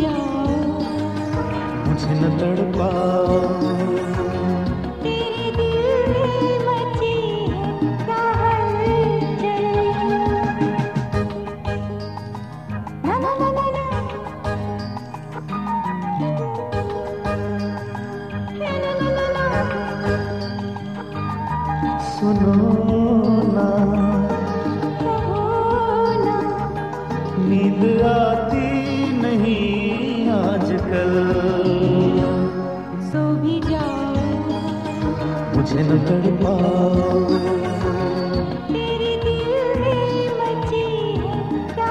जाओ, मुझे न तड़पाओ। तेरे दिल में मची है क्या हलचल। ना ना ना ना ना, ना ना ना ना, सुनो ना, कहो ना, नींद आती नहीं आजकल। सो भी जाओ, मुझे न तड़पाओ। तेरे दिल में मची है क्या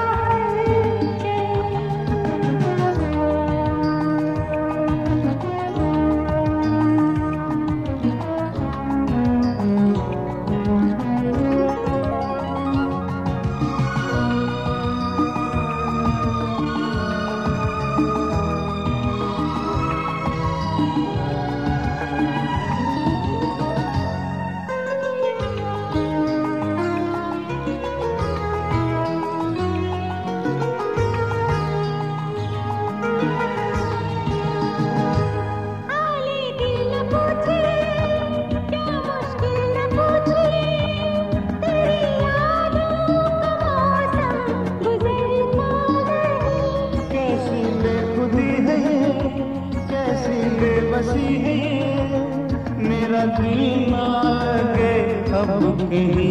आले दिल न पूछे, क्या मुश्किल न पूछे, तेरी यादों का मौसम गुजरता नहीं। कैसी बेखुदी है ये, कैसी बेबसी है ये, मेरा दिल ना लगे अब कहीं।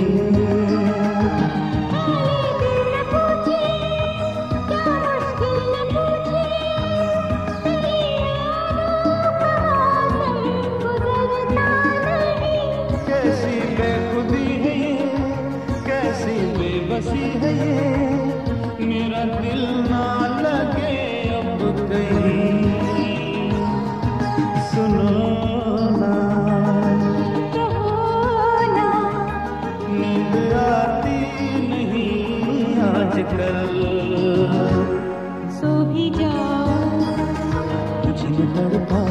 आले दिल न पूछे, क्या मुश्किल न पूछे, तेरी यादों का मौसम गुजरता नहीं। कैसी बेखुदी है ये, कैसी बेबसी है ये, मेरा दिल ना लगे अब कहीं। सुनो ना, कहो ना, नींद आती नहीं आजकल। सो भी जाओ, मुझे न तड़पाओ।